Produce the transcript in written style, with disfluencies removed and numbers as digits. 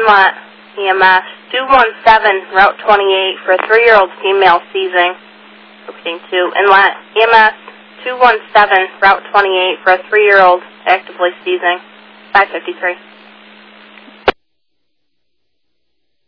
Inlet EMS 217, Route 28 for a 3-year-old female seizing. Repeating 2. Inlet EMS 217, Route 28 for a 3-year-old actively seizing. 553.